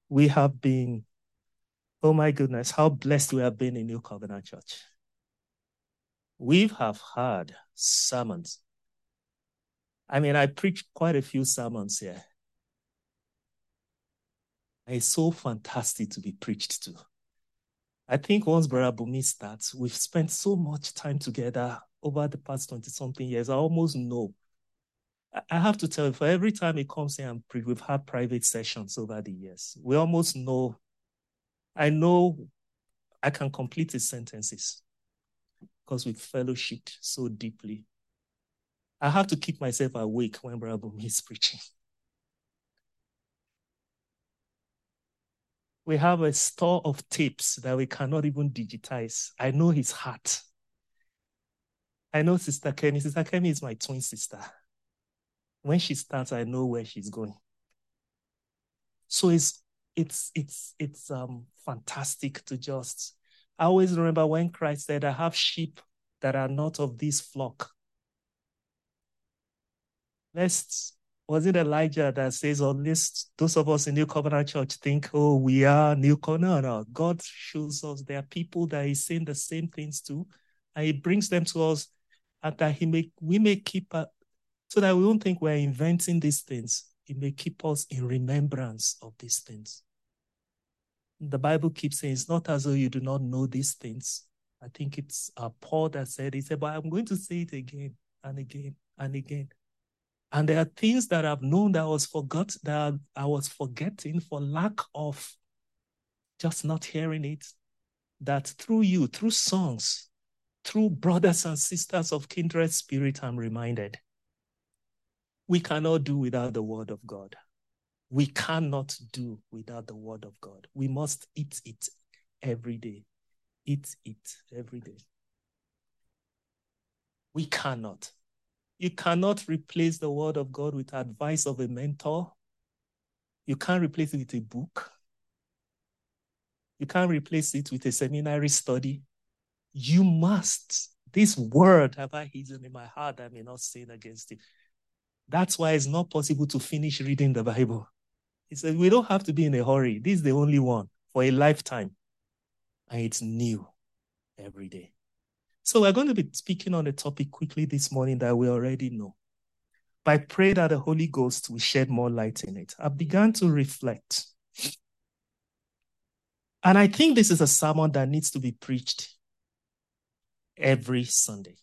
we have been, oh my goodness, how blessed we have been in New Covenant Church. We have had sermons. I mean, I preached quite a few sermons here. It's so fantastic to be preached to. I think once Brother Bumi starts, we've spent so much time together over the past 20-something years. I almost know. I have to tell you, for every time he comes here and we've had private sessions over the years. We almost know. I know I can complete his sentences because we've fellowshipped so deeply. I have to keep myself awake when Brother Bumi is preaching. We have a store of tapes that we cannot even digitize. I know his heart. I know Sister Kemi. Sister Kemi is my twin sister. When she starts, I know where she's going. So it's fantastic to just. I always remember when Christ said, "I have sheep that are not of this flock." Was it Elijah that says, or at least those of us in New Covenant Church think, oh, we are New Covenant. No. God shows us there are people that He's saying the same things to, and He brings them to us, and that we may keep, so that we won't think we're inventing these things. He may keep us in remembrance of these things. The Bible keeps saying, it's not as though you do not know these things. I think it's Paul that said, he said, but I'm going to say it again and again and again. And there are things that I've known that I was forgetting for lack of just not hearing it, that through you, through songs, through brothers and sisters of kindred spirit, I'm reminded. We cannot do without the word of God. We cannot do without the word of God. We must eat it every day. Eat it every day. We cannot. You cannot replace the word of God with advice of a mentor. You can't replace it with a book. You can't replace it with a seminary study. You must. This word have I hidden in my heart, I may not sin against it. That's why it's not possible to finish reading the Bible. He said, we don't have to be in a hurry. This is the only one for a lifetime. And it's new every day. So we're going to be speaking on a topic quickly this morning that we already know. But I pray that the Holy Ghost will shed more light in it. I began to reflect. And I think this is a sermon that needs to be preached every Sunday.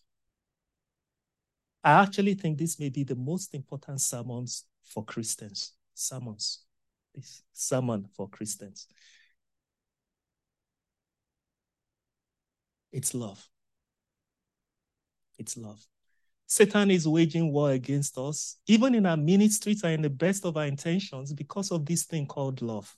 I actually think this may be the most important sermons for Christians. This sermon for Christians. It's love. It's love. Satan is waging war against us, even in our ministries and in the best of our intentions, because of this thing called love.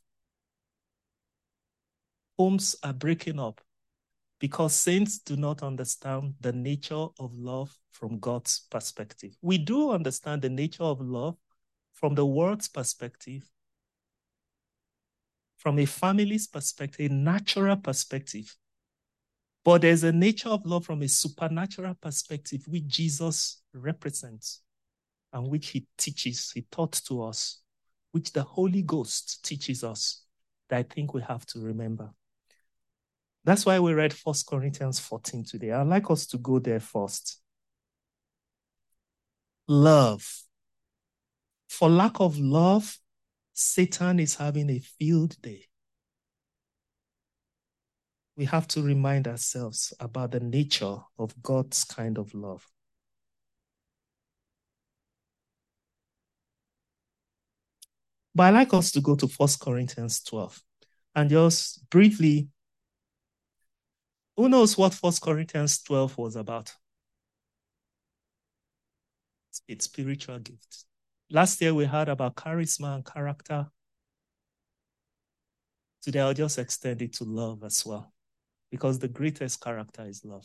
Homes are breaking up because saints do not understand the nature of love from God's perspective. We do understand the nature of love from the world's perspective, from a family's perspective, a natural perspective. But there's a nature of love from a supernatural perspective, which Jesus represents and which he taught to us, which the Holy Ghost teaches us, that I think we have to remember. That's why we read 1 Corinthians 14 today. I'd like us to go there first. Love. For lack of love, Satan is having a field day. We have to remind ourselves about the nature of God's kind of love. But I'd like us to go to 1 Corinthians 12 and just briefly, who knows what 1 Corinthians 12 was about? It's spiritual gifts. Last year we heard about charisma and character. Today I'll just extend it to love as well, because the greatest character is love.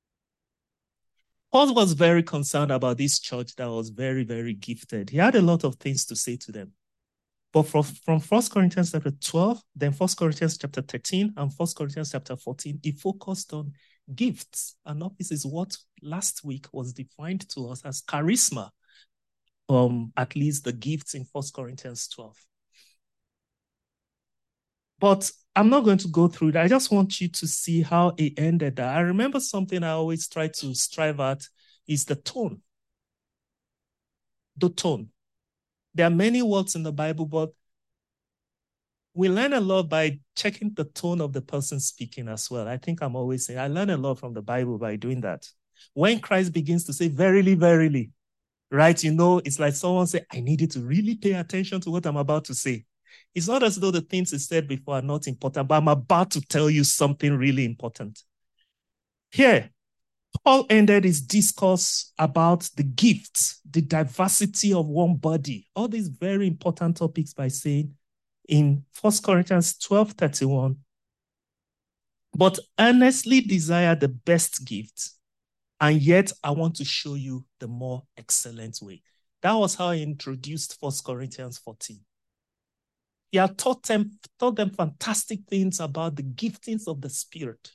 Paul was very concerned about this church that was very, very gifted. He had a lot of things to say to them. But from 1 Corinthians chapter 12, then 1 Corinthians chapter 13, and 1 Corinthians chapter 14, he focused on gifts. And this is what last week was defined to us as charisma, at least the gifts in 1 Corinthians 12. But I'm not going to go through that. I just want you to see how it ended. I remember something I always try to strive at is the tone. The tone. There are many words in the Bible, but we learn a lot by checking the tone of the person speaking as well. I think I'm always saying, I learn a lot from the Bible by doing that. When Christ begins to say, verily, verily, right? You know, it's like someone say, I need you to really pay attention to what I'm about to say. It's not as though the things he said before are not important, but I'm about to tell you something really important. Here, Paul ended his discourse about the gifts, the diversity of one body, all these very important topics by saying in 1 Corinthians 12:31, but earnestly desire the best gift, and yet I want to show you the more excellent way. That was how he introduced 1 Corinthians 14. He had taught them fantastic things about the giftings of the Spirit.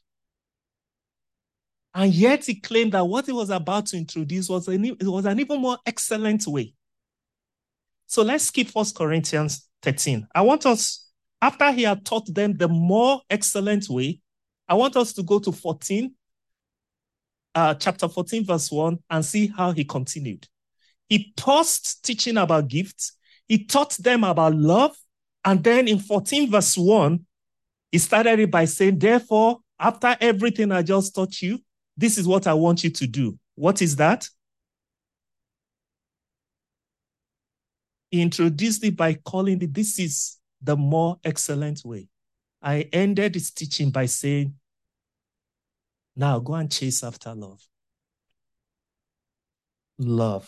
And yet he claimed that what he was about to introduce was an even more excellent way. So let's skip 1 Corinthians 13. I want us, after he had taught them the more excellent way, I want us to go to chapter 14, verse 1, and see how he continued. He paused teaching about gifts. He taught them about love. And then in 14, verse 1, he started it by saying, therefore, after everything I just taught you, this is what I want you to do. What is that? He introduced it by calling it, this is the more excellent way. I ended his teaching by saying, now go and chase after love. Love.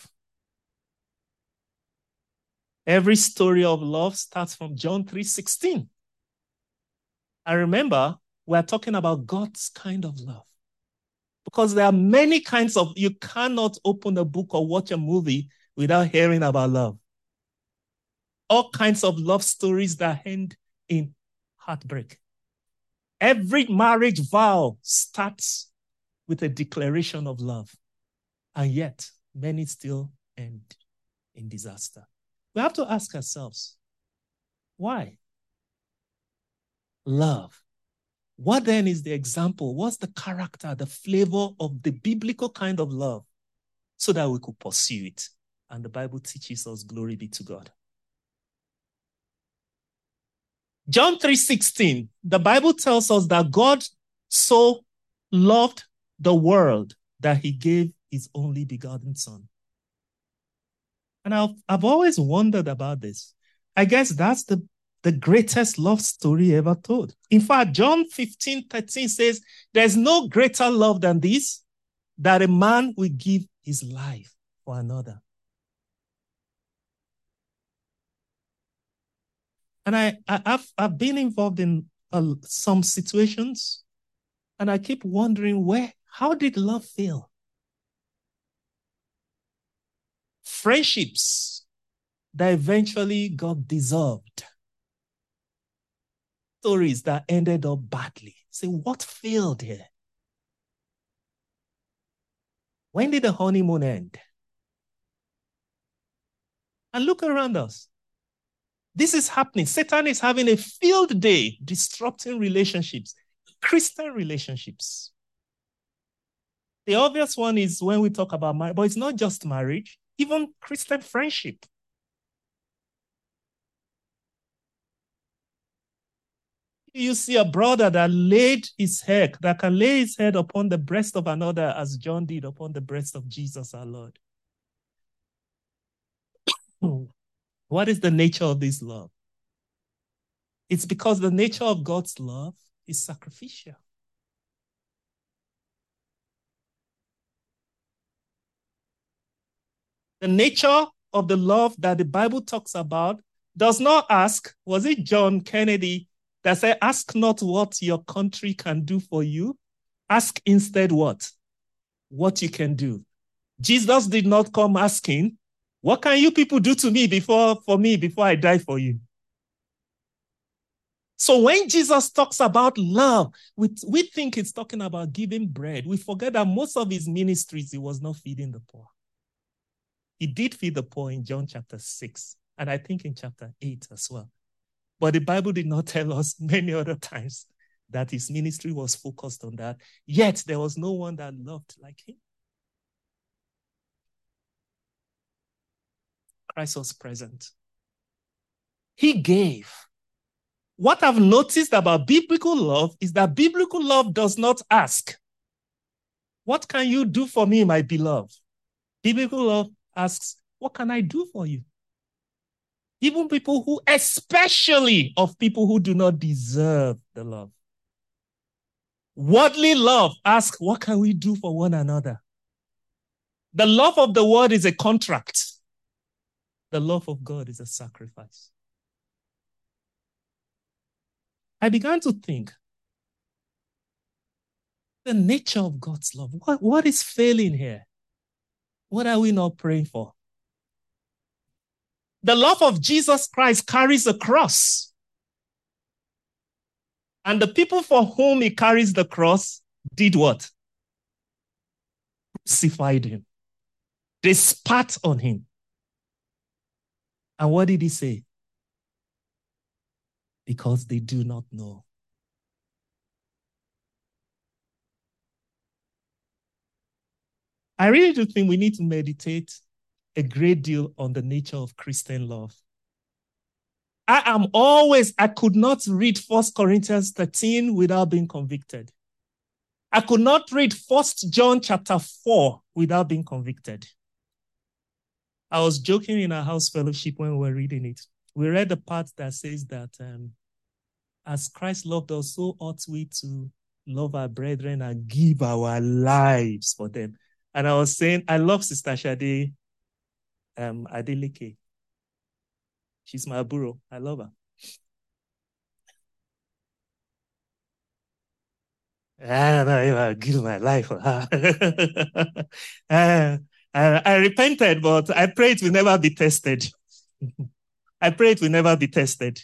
Every story of love starts from John 3:16. I remember we're talking about God's kind of love. Because there are many kinds of, you cannot open a book or watch a movie without hearing about love. All kinds of love stories that end in heartbreak. Every marriage vow starts with a declaration of love. And yet, many still end in disaster. We have to ask ourselves, why? Love. What then is the example? What's the character, the flavor of the biblical kind of love so that we could pursue it? And the Bible teaches us, glory be to God. John 3:16, the Bible tells us that God so loved the world that he gave his only begotten son. And I've always wondered about this. I guess that's the greatest love story ever told. In fact, John 15:13 says, there's no greater love than this, that a man will give his life for another. And I've been involved in some situations, and I keep wondering how did love fail? Friendships that eventually got dissolved. Stories that ended up badly. Say, what failed here? When did the honeymoon end? And look around us. This is happening. Satan is having a field day disrupting relationships, Christian relationships. The obvious one is when we talk about marriage, but it's not just marriage, even Christian friendship. You see a brother that can lay his head upon the breast of another as John did upon the breast of Jesus our Lord. What is the nature of this love? It's because the nature of God's love is sacrificial. The nature of the love that the Bible talks about does not ask, was it John Kennedy that said, ask not what your country can do for you, ask instead what? What you can do. Jesus did not come asking, what can you people do to me before I die for you? So when Jesus talks about love, we think it's talking about giving bread. We forget that most of his ministries, he was not feeding the poor. He did feed the poor in John chapter 6, and I think in chapter 8 as well. But the Bible did not tell us many other times that his ministry was focused on that. Yet there was no one that loved like him. Christ was present. He gave. What I've noticed about biblical love is that biblical love does not ask, what can you do for me, my beloved? Biblical love asks, what can I do for you? Even people who, especially of people who do not deserve the love. Worldly love asks, what can we do for one another? The love of the world is a contract. The love of God is a sacrifice. I began to think, the nature of God's love. What is failing here? What are we not praying for? The love of Jesus Christ carries a cross. And the people for whom he carries the cross did what? Crucified him. They spat on him. And what did he say? Because they do not know. I really do think we need to meditate a great deal on the nature of Christian love. I could not read 1 Corinthians 13 without being convicted. I could not read 1 John chapter 4 without being convicted. I was joking in our house fellowship when we were reading it. We read the part that says that as Christ loved us, so ought we to love our brethren and give our lives for them. And I was saying, I love Sister Shade Adeleke. She's my buro. I love her. I don't know if I'll give my life for her. I repented, but I pray it will never be tested. I pray it will never be tested.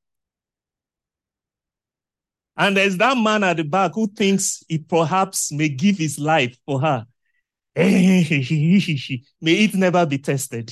And there's that man at the back who thinks he perhaps may give his life for her. May it never be tested.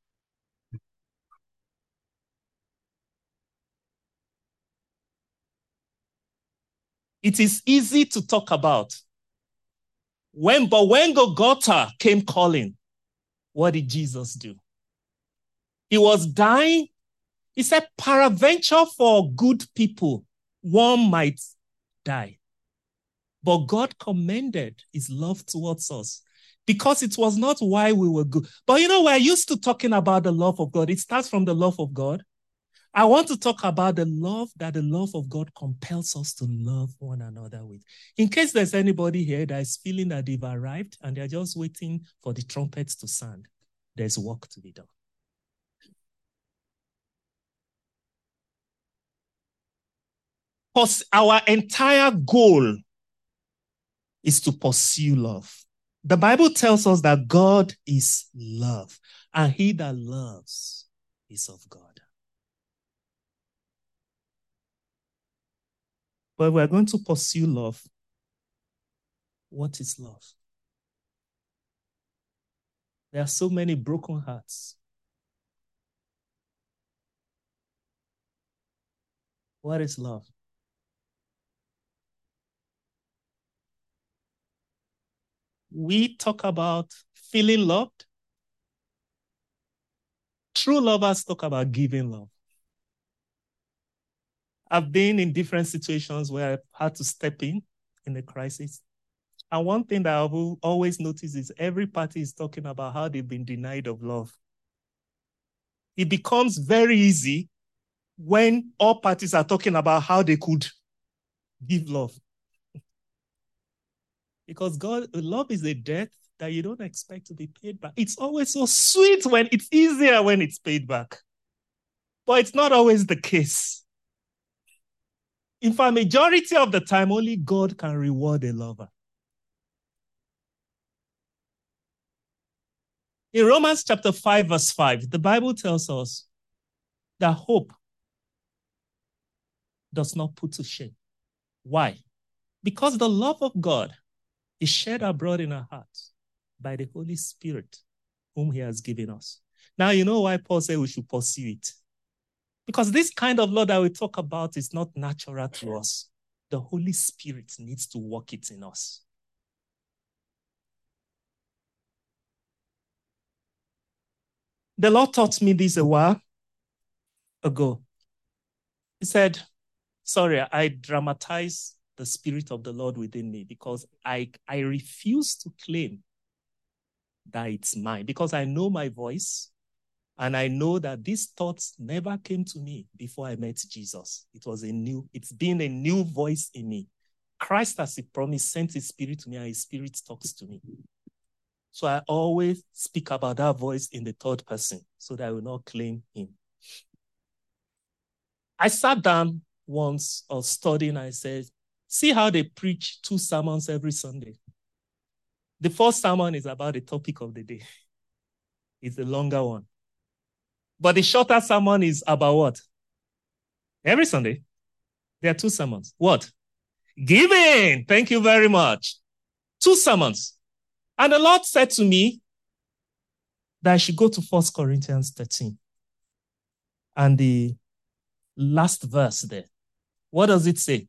It is easy to talk about. But when Golgotha came calling, what did Jesus do? He was dying. He said, peradventure for good people, one might die. But God commended his love towards us because it was not why we were good. But we're used to talking about the love of God. It starts from the love of God. I want to talk about the love that the love of God compels us to love one another with. In case there's anybody here that is feeling that they've arrived and they're just waiting for the trumpets to sound, there's work to be done. Because our entire goal is to pursue love. The Bible tells us that God is love, and he that loves is of God. But we're going to pursue love. What is love? There are so many broken hearts. What is love? We talk about feeling loved. True lovers talk about giving love. I've been in different situations where I've had to step in a crisis. And one thing that I've always noticed is every party is talking about how they've been denied of love. It becomes very easy when all parties are talking about how they could give love. Because love is a debt that you don't expect to be paid back. It's always so sweet when it's easier when it's paid back. But it's not always the case. In fact, majority of the time, only God can reward a lover. In Romans chapter 5, verse 5, the Bible tells us that hope does not put to shame. Why? Because the love of God is shed abroad in our hearts by the Holy Spirit whom he has given us. Now, you know why Paul said we should pursue it? Because this kind of love that we talk about is not natural to us. The Holy Spirit needs to work it in us. The Lord taught me this a while ago. He said, sorry, I dramatize the Spirit of the Lord within me because I refuse to claim that it's mine because I know my voice and I know that these thoughts never came to me before I met Jesus. It's been a new voice in me. Christ, as he promised, sent his Spirit to me and his Spirit talks to me. So I always speak about that voice in the third person so that I will not claim him. I sat down once or studying, I said, see how they preach 2 sermons every Sunday. The first sermon is about the topic of the day. It's the longer one. But the shorter sermon is about what? Every Sunday, there are 2 sermons. What? Giving. Thank you very much. 2 sermons. And the Lord said to me that I should go to 1 Corinthians 13. And the last verse there. What does it say?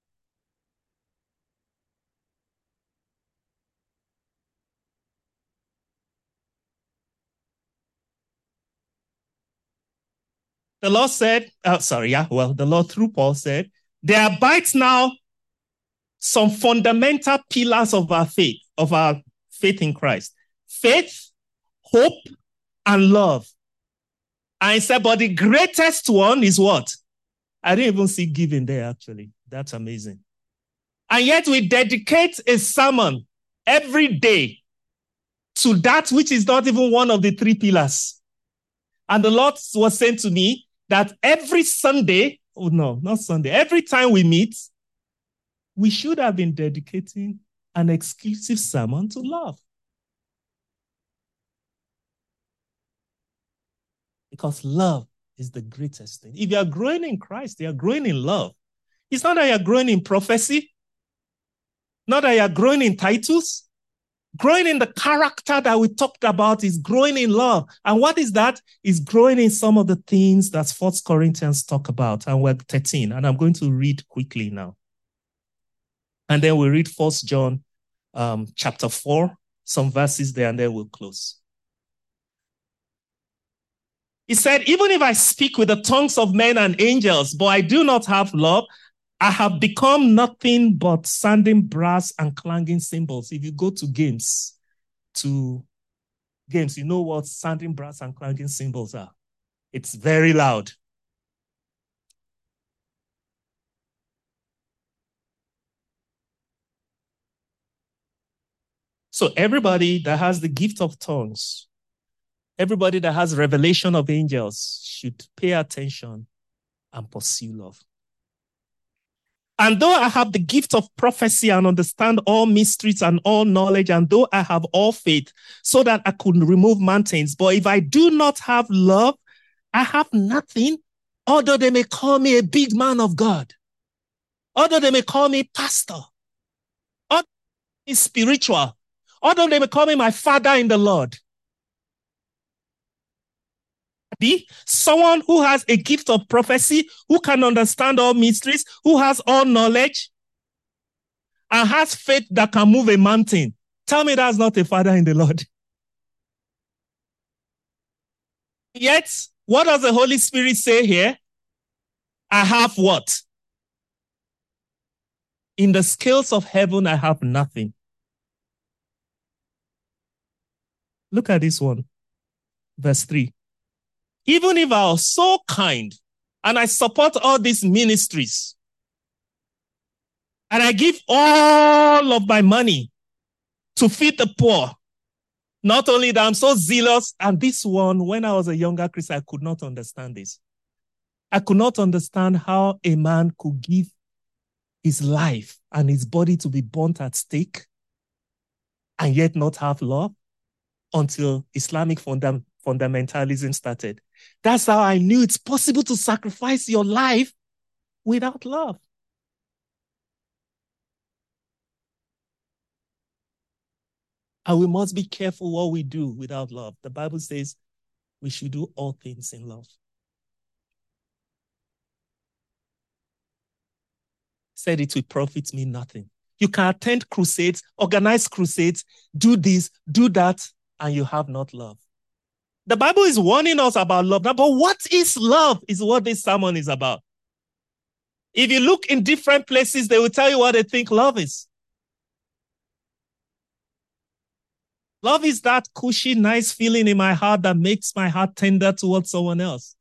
The Lord said, the Lord through Paul said, there abides now some fundamental pillars of our faith in Christ. Faith, hope, and love. And he said, but the greatest one is what? I didn't even see giving there, actually. That's amazing. And yet we dedicate a sermon every day to that which is not even one of the 3 pillars. And the Lord was saying to me that every Sunday, every time we meet, we should have been dedicating an exclusive sermon to love. Because love is the greatest thing. If you are growing in Christ, you are growing in love. It's not that you are growing in prophecy, not that you are growing in titles. Growing in the character that we talked about is growing in love. And what is that? Is growing in some of the things that 1 Corinthians talk about. And we're 13. And I'm going to read quickly now. And then we'll read 1 John chapter 4, some verses there, and then we'll close. He said, even if I speak with the tongues of men and angels, but I do not have love, I have become nothing but sounding brass and clanging cymbals. If you go to games, you know what sounding brass and clanging cymbals are. It's very loud. So everybody that has the gift of tongues, everybody that has revelation of angels should pay attention and pursue love. And though I have the gift of prophecy and understand all mysteries and all knowledge, and though I have all faith so that I could remove mountains, but if I do not have love, I have nothing, although they may call me a big man of God, although they may call me pastor, although is spiritual, although they may call me my father in the Lord. Be someone who has a gift of prophecy, who can understand all mysteries, who has all knowledge, and has faith that can move a mountain. Tell me that's not a father in the Lord. Yet, what does the Holy Spirit say here? I have what? In the scales of heaven, I have nothing. Look at this one. Verse 3. Even if I was so kind and I support all these ministries and I give all of my money to feed the poor, not only that, I'm so zealous. And this one, when I was a younger Christian, I could not understand this. I could not understand how a man could give his life and his body to be burnt at stake and yet not have love until Islamic fundamentalism started. That's how I knew it's possible to sacrifice your life without love. And we must be careful what we do without love. The Bible says we should do all things in love. said it will profit me nothing. You can attend crusades, organize crusades, do this, do that, and you have not love. The Bible is warning us about love. But what is love is what this sermon is about. If you look in different places, they will tell you what they think love is. Love is that cushy, nice feeling in my heart that makes my heart tender towards someone else.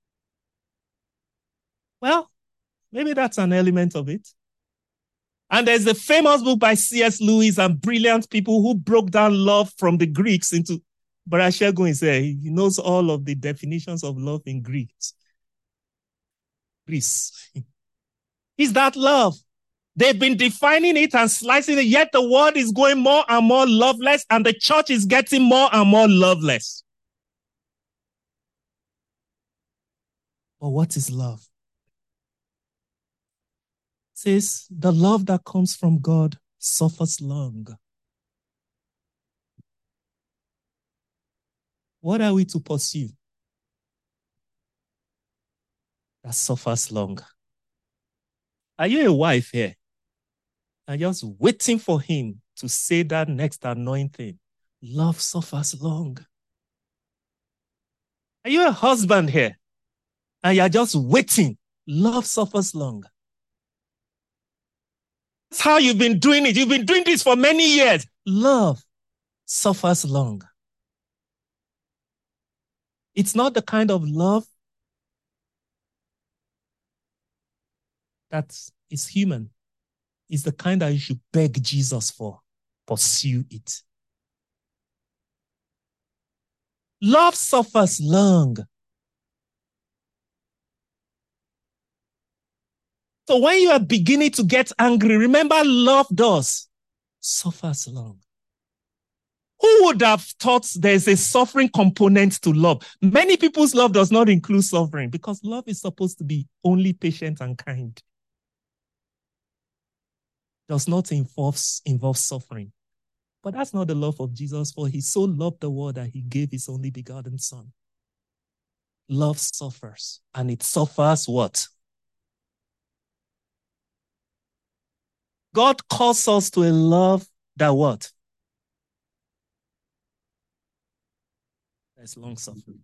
Well, maybe that's an element of it. And there's a famous book by C.S. Lewis and brilliant people who broke down love from the Greeks into, Brother Shegun is there. He knows all of the definitions of love in Greece. Is that love? They've been defining it and slicing it, yet the world is going more and more loveless, and the church is getting more and more loveless. But what is love? It says, the love that comes from God suffers long. What are we to pursue? That suffers long. Are you a wife here? And just waiting for him to say that next anointing. Love suffers long. Are you a husband here? And you're just waiting. Love suffers long. That's how you've been doing it. You've been doing this for many years. Love suffers long. It's not the kind of love that is human. It's the kind that you should beg Jesus for. Pursue it. Love suffers long. So when you are beginning to get angry, remember love suffers long. Who would have thought there's a suffering component to love? Many people's love does not include suffering because love is supposed to be only patient and kind. Does not involve suffering. But that's not the love of Jesus, for he so loved the world that he gave his only begotten son. Love suffers, and it suffers what? God calls us to a love that what? That's long suffering.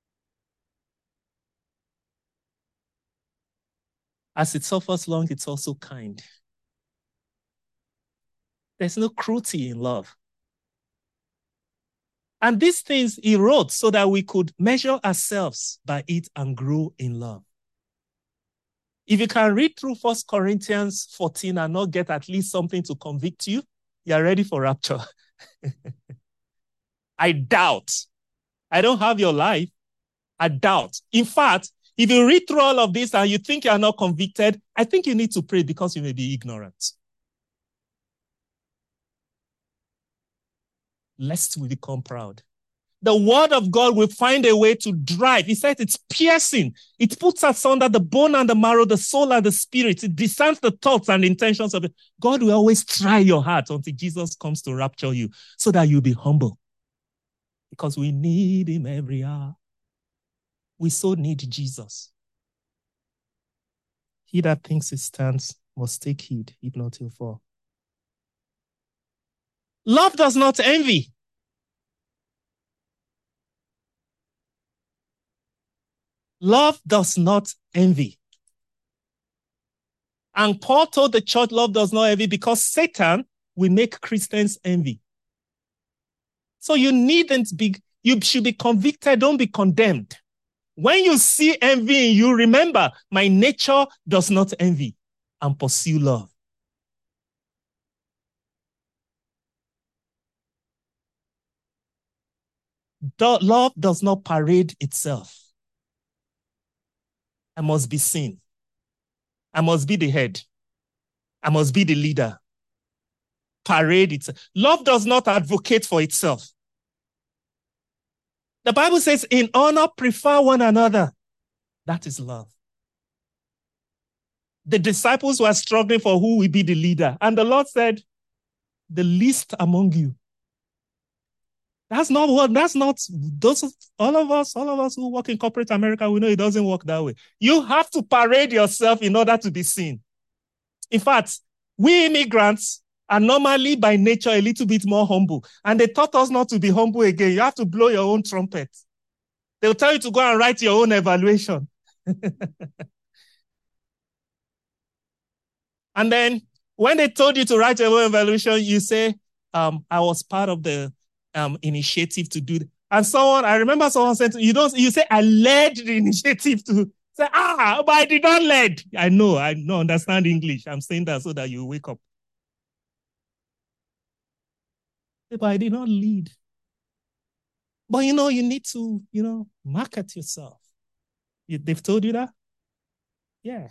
As it suffers long, it's also kind. There's no cruelty in love. And these things he wrote so that we could measure ourselves by it and grow in love. If you can read through 1 Corinthians 14 and not get at least something to convict you, you're ready for rapture. I doubt. I don't have your life. I doubt. In fact, if you read through all of this and you think you are not convicted, I think you need to pray because you may be ignorant. Lest we become proud. The word of God will find a way to drive. He said it's piercing. It puts asunder the bone and the marrow, the soul and the spirit. It discerns the thoughts and intentions of it. God will always try your heart until Jesus comes to rapture you so that you'll be humble. Because we need him every hour. We so need Jesus. He that thinks he stands must take heed, if not he'll fall. Love does not envy. Love does not envy. And Paul told the church love does not envy because Satan will make Christians envy. So you should be convicted, don't be condemned. When you see envy in you, remember, my nature does not envy, and pursue love. Love does not parade itself. I must be seen. I must be the head. I must be the leader. Parade itself. Love does not advocate for itself. The Bible says, in honor, prefer one another. That is love. The disciples were struggling for who will be the leader. And the Lord said, the least among you. That's not all of us who work in corporate America, we know it doesn't work that way. You have to parade yourself in order to be seen. In fact, we immigrants are normally by nature a little bit more humble. And they taught us not to be humble again. You have to blow your own trumpet. They'll tell you to go and write your own evaluation. And then when they told you to write your own evaluation, you say, I was part of the initiative to do it. And I remember someone said, you say, I led the initiative to say, but I did not lead. I know, understand English. I'm saying that so that you wake up. But I did not lead. But you need to, market yourself. They've told you that? Yeah.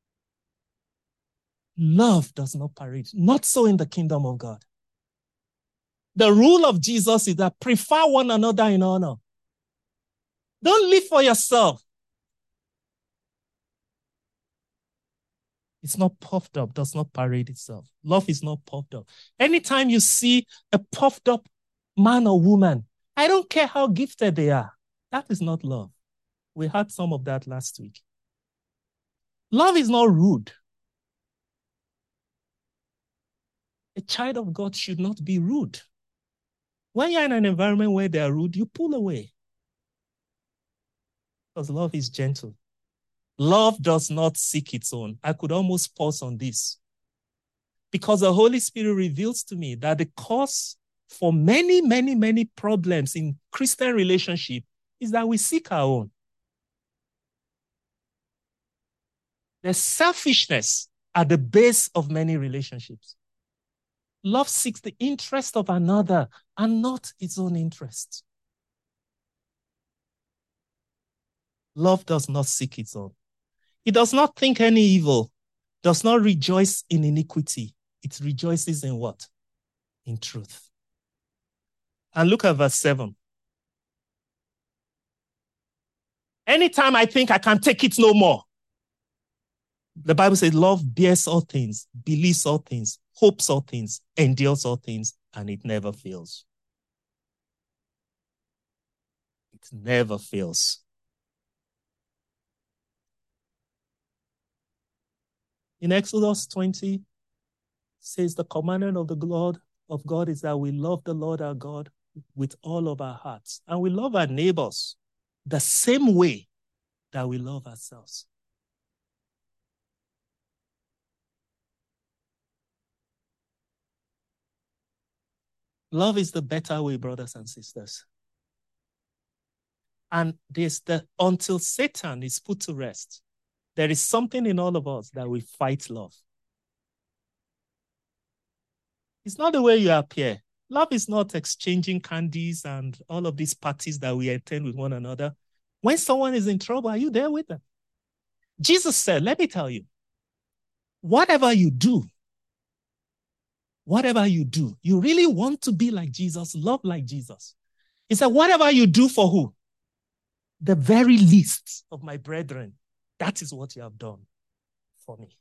Love does not parade. Not so in the kingdom of God. The rule of Jesus is that prefer one another in honor. Don't live for yourself. It's not puffed up, does not parade itself. Love is not puffed up. Anytime you see a puffed up man or woman, I don't care how gifted they are. That is not love. We had some of that last week. Love is not rude. A child of God should not be rude. When you're in an environment where they are rude, you pull away. Because love is gentle. Love does not seek its own. I could almost pause on this. Because the Holy Spirit reveals to me that the cause for many, many, many problems in Christian relationship is that we seek our own. There's selfishness at the base of many relationships. Love seeks the interest of another and not its own interest. Love does not seek its own. It does not think any evil, does not rejoice in iniquity. It rejoices in what? In truth. And look at verse 7. Anytime I think I can take it no more, the Bible says love bears all things, believes all things, hopes all things, endures all things, and it never fails. It never fails. In Exodus 20, says the commandment of the Lord of God is that we love the Lord our God with all of our hearts. And we love our neighbors the same way that we love ourselves. Love is the better way, brothers and sisters. And until Satan is put to rest, there is something in all of us that we fight love. It's not the way you appear. Love is not exchanging candies and all of these parties that we attend with one another. When someone is in trouble, are you there with them? Jesus said, let me tell you, whatever you do, you really want to be like Jesus, love like Jesus. He said, whatever you do for who? The very least of my brethren, that is what you have done for me.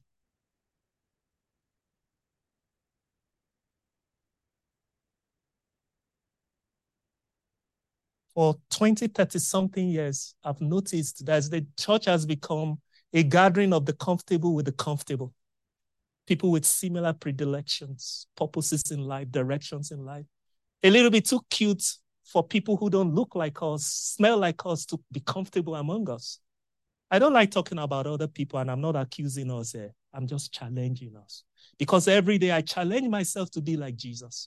For 20, 30-something years, I've noticed that the church has become a gathering of the comfortable with the comfortable. People with similar predilections, purposes in life, directions in life. A little bit too cute for people who don't look like us, smell like us to be comfortable among us. I don't like talking about other people, and I'm not accusing us here. I'm just challenging us. Because every day I challenge myself to be like Jesus.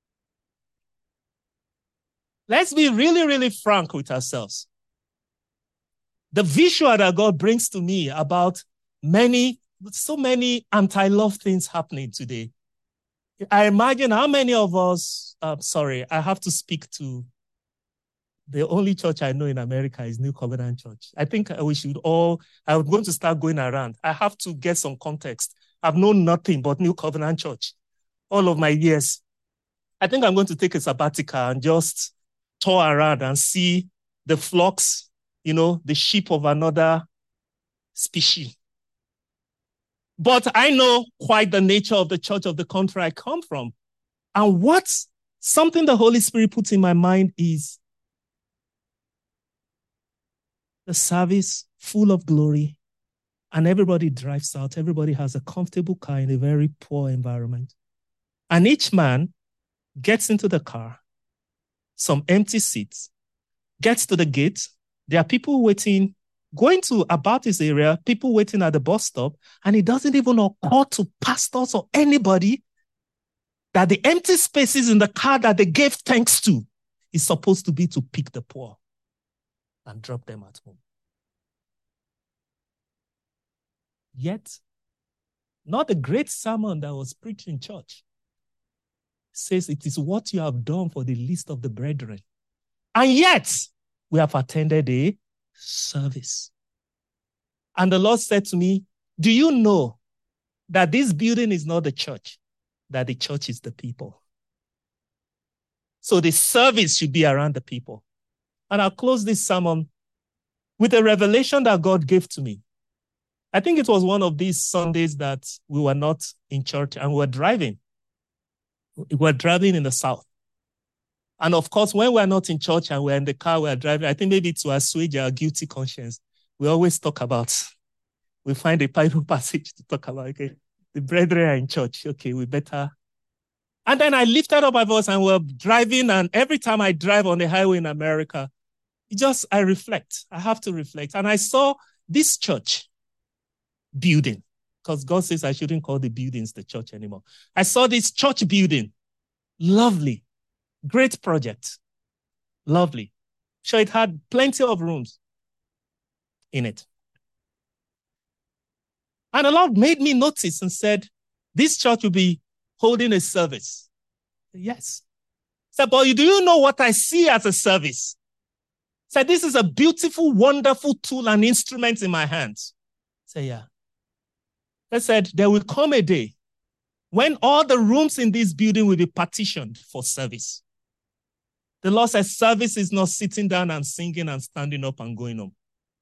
Let's be really, really frank with ourselves. The visual that God brings to me about so many anti-love things happening today. I imagine how many of us, I have to speak to the only church I know in America is New Covenant Church. I think I'm going to start going around. I have to get some context. I've known nothing but New Covenant Church all of my years. I think I'm going to take a sabbatical and just tour around and see the flocks, the sheep of another species. But I know quite the nature of the church of the country I come from. And something the Holy Spirit puts in my mind is the service full of glory, And everybody drives out. Everybody has a comfortable car in a very poor environment. And each man gets into the car, some empty seats, gets to the gate. There are people waiting, going to about this area, people waiting at the bus stop, and it doesn't even occur to pastors or anybody that the empty spaces in the car that they gave thanks to is supposed to be to pick the poor and drop them at home. Yet, not the great sermon that was preached in church says it is what you have done for the least of the brethren. And yet, we have attended a service. And the Lord said to me, do you know that this building is not the church, that the church is the people? So the service should be around the people. And I'll close this sermon with a revelation that God gave to me. I think it was one of these Sundays that we were not in church and we were driving. We were driving in the south. And of course, when we're not in church and we're in the car, we're driving, I think maybe to assuage our guilty conscience, we always talk about, we find a Bible passage to talk about, okay, the brethren are in church, okay, we better. And then I lifted up my voice and we're driving, and every time I drive on the highway in America, I reflect. I have to reflect. And I saw this church building, because God says I shouldn't call the buildings the church anymore. I saw this church building, lovely, great project, lovely. So it had plenty of rooms in it. And the Lord made me notice and said, this church will be holding a service. Yes. I said, but do you know what I see as a service? I said, this is a beautiful, wonderful tool and instrument in my hands. I said, yeah. I said, there will come a day when all the rooms in this building will be partitioned for service. The Lord says service is not sitting down and singing and standing up and going home.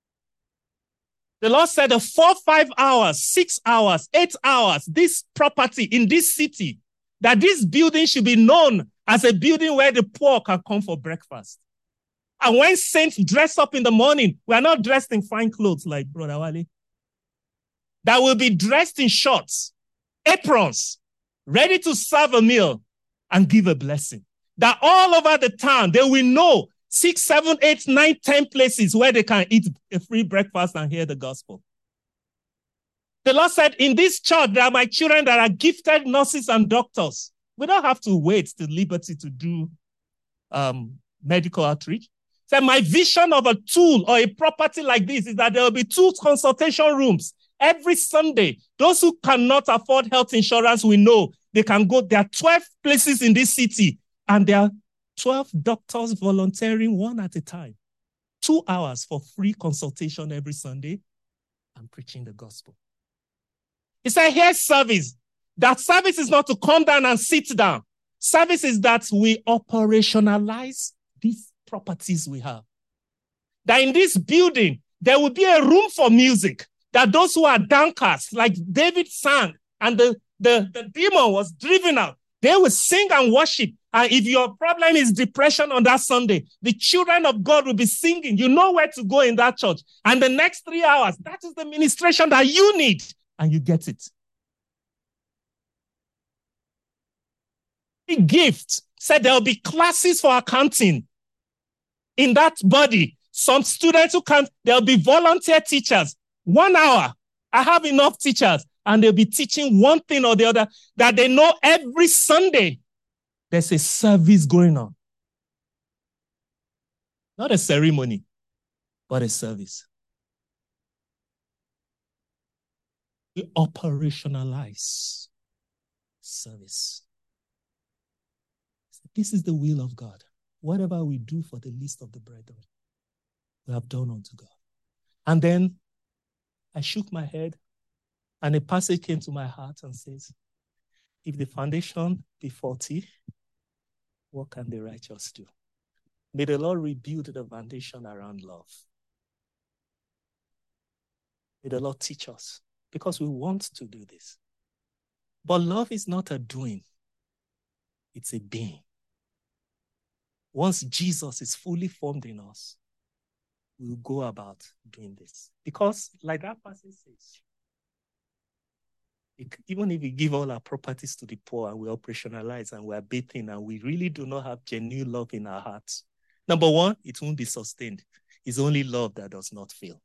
The Lord said the 4, 5 hours, 6 hours, 8 hours, this property in this city, that this building should be known as a building where the poor can come for breakfast. And when saints dress up in the morning, we are not dressed in fine clothes like Brother Wale. That will be dressed in shorts, aprons, ready to serve a meal and give a blessing. That all over the town, they will know 6, 7, 8, 9, 10 places where they can eat a free breakfast and hear the gospel. The Lord said, in this church, there are my children that are gifted nurses and doctors. We don't have to wait till liberty to do medical outreach. So my vision of a tool or a property like this is that there will be 2 consultation rooms every Sunday. Those who cannot afford health insurance, we know they can go. There are 12 places in this city, and there are 12 doctors volunteering one at a time. 2 hours for free consultation every Sunday and preaching the gospel. He said, here's service. That service is not to come down and sit down. Service is that we operationalize these properties we have. That in this building, there will be a room for music. That those who are downcast, like David sang, and the demon was driven out, they will sing and worship. And if your problem is depression on that Sunday, the children of God will be singing. You know where to go in that church. And the next 3 hours, that is the ministration that you need. And you get it. The gift said there will be classes for accounting in that body. Some students who can't, there'll be volunteer teachers. 1 hour. I have enough teachers. And they'll be teaching one thing or the other that they know every Sunday. There's a service going on. Not a ceremony, but a service. We operationalize service. This is the will of God. Whatever we do for the least of the brethren, we have done unto God. And then I shook my head, and a passage came to my heart and says, if the foundation be faulty, what can the righteous do? May the Lord rebuild the foundation around love. May the Lord teach us, because we want to do this. But love is not a doing. It's a being. Once Jesus is fully formed in us, we'll go about doing this. Because, like that passage says, even if we give all our properties to the poor and we operationalize and we are bathing and we really do not have genuine love in our hearts, number one, it won't be sustained. It's only love that does not fail.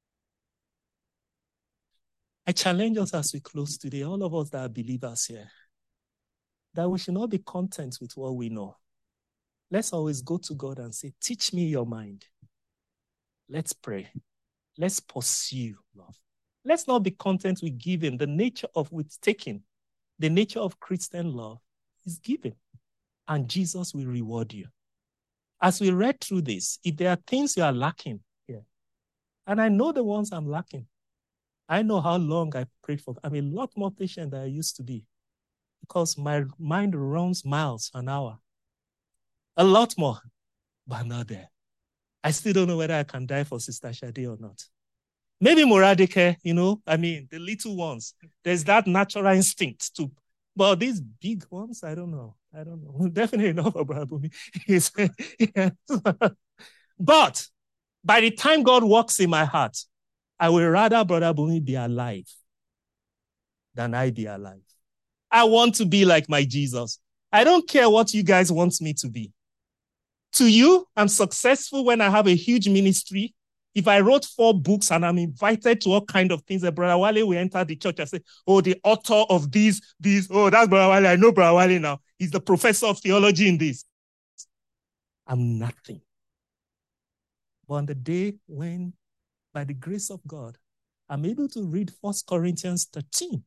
I challenge us as we close today, all of us that are believers here, that we should not be content with what we know. Let's always go to God and say, teach me your mind. Let's pray. Let's pursue love. Let's not be content with giving. The nature of with taking, the nature of Christian love is giving. And Jesus will reward you. As we read through this, if there are things you are lacking here, and I know the ones I'm lacking, I know how long I prayed for. I'm a lot more patient than I used to be because my mind runs miles an hour. A lot more, but not there. I still don't know whether I can die for Sister Shade or not. Maybe Moradike, the little ones. There's that natural instinct to, but these big ones, I don't know. Definitely not for Brother Bumi. But by the time God works in my heart, I will rather Brother Bumi be alive than I be alive. I want to be like my Jesus. I don't care what you guys want me to be. To you, I'm successful when I have a huge ministry. If I wrote 4 books and I'm invited to all kinds of things, Brother Wale will enter the church and say, oh, the author of these, oh, that's Brother Wale. I know Brother Wale now. He's the professor of theology in this. I'm nothing. But on the day when, by the grace of God, I'm able to read 1 Corinthians 13,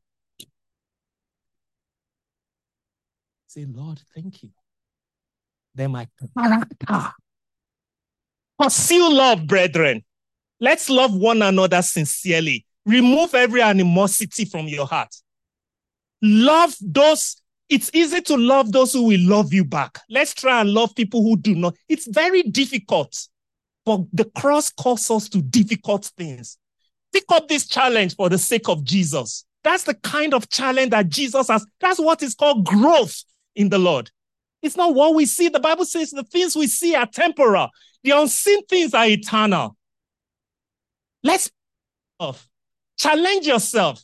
say, Lord, thank you. Then my character. Pursue love, brethren. Let's love one another sincerely. Remove every animosity from your heart. Love those. It's easy to love those who will love you back. Let's try and love people who do not. It's very difficult, but the cross calls us to difficult things. Pick up this challenge for the sake of Jesus. That's the kind of challenge that Jesus has. That's what is called growth in the Lord. It's not what we see. The Bible says the things we see are temporal. The unseen things are eternal. Let's challenge yourself.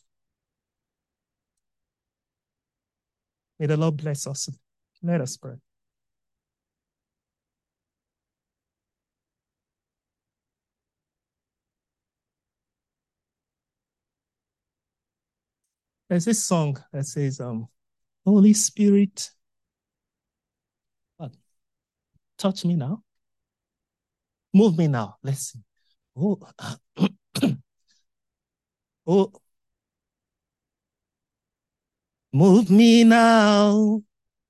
May the Lord bless us. Let us pray. There's this song that says, Holy Spirit, touch me now. Move me now. Let's see. Oh, oh, move me now.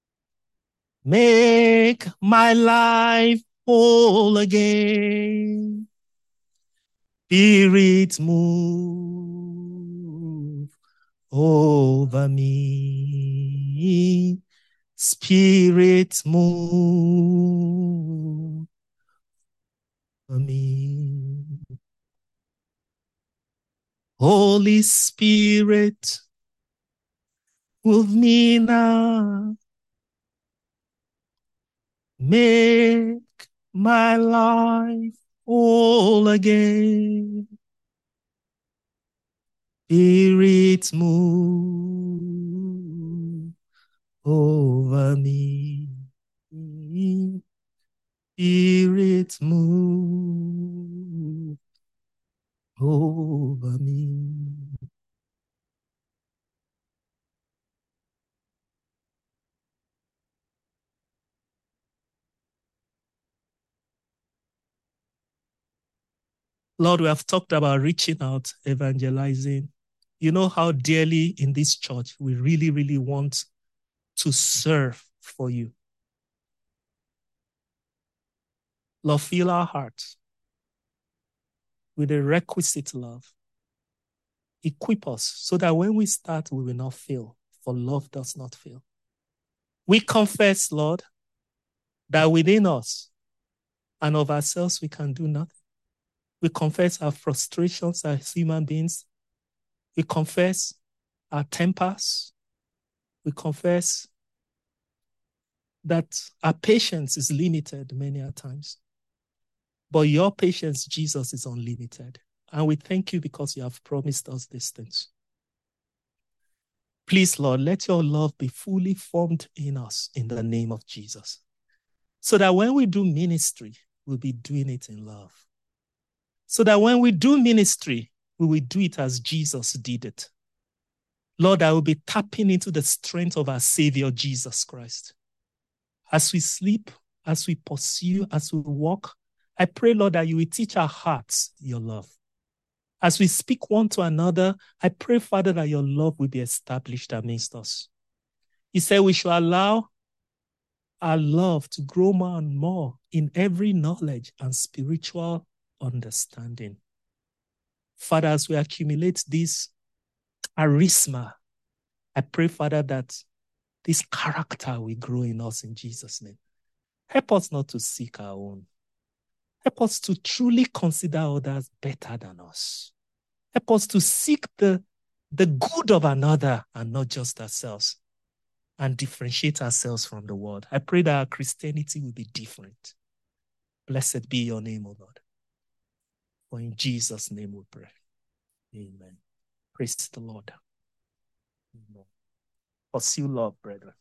Make my life whole again. Spirit, move over me. Spirit, move over me. Holy Spirit, move me now. Make my life whole again. Spirit, move over me. Spirit, move over me. Lord, we have talked about reaching out, evangelizing. You know how dearly in this church we really, really want to serve for you. Lord, fill our hearts with a requisite love. Equip us so that when we start, we will not fail, for love does not fail. We confess, Lord, that within us and of ourselves we can do nothing. We confess our frustrations as human beings. We confess our tempers. We confess that our patience is limited many a times. But your patience, Jesus, is unlimited. And we thank you because you have promised us these things. Please, Lord, let your love be fully formed in us in the name of Jesus. So that when we do ministry, we'll be doing it in love. So that when we do ministry, we will do it as Jesus did it. Lord, I will be tapping into the strength of our Savior, Jesus Christ. As we sleep, as we pursue, as we walk, I pray, Lord, that you will teach our hearts your love. As we speak one to another, I pray, Father, that your love will be established amidst us. You said we should allow our love to grow more and more in every knowledge and spiritual understanding. Father, as we accumulate this charisma, I pray, Father, that this character will grow in us in Jesus' name. Help us not to seek our own. Help us to truly consider others better than us. Help us to seek the good of another and not just ourselves, and differentiate ourselves from the world. I pray that our Christianity will be different. Blessed be your name, O Lord. For in Jesus' name we pray. Amen. Praise the Lord. Amen. Pursue love, brethren.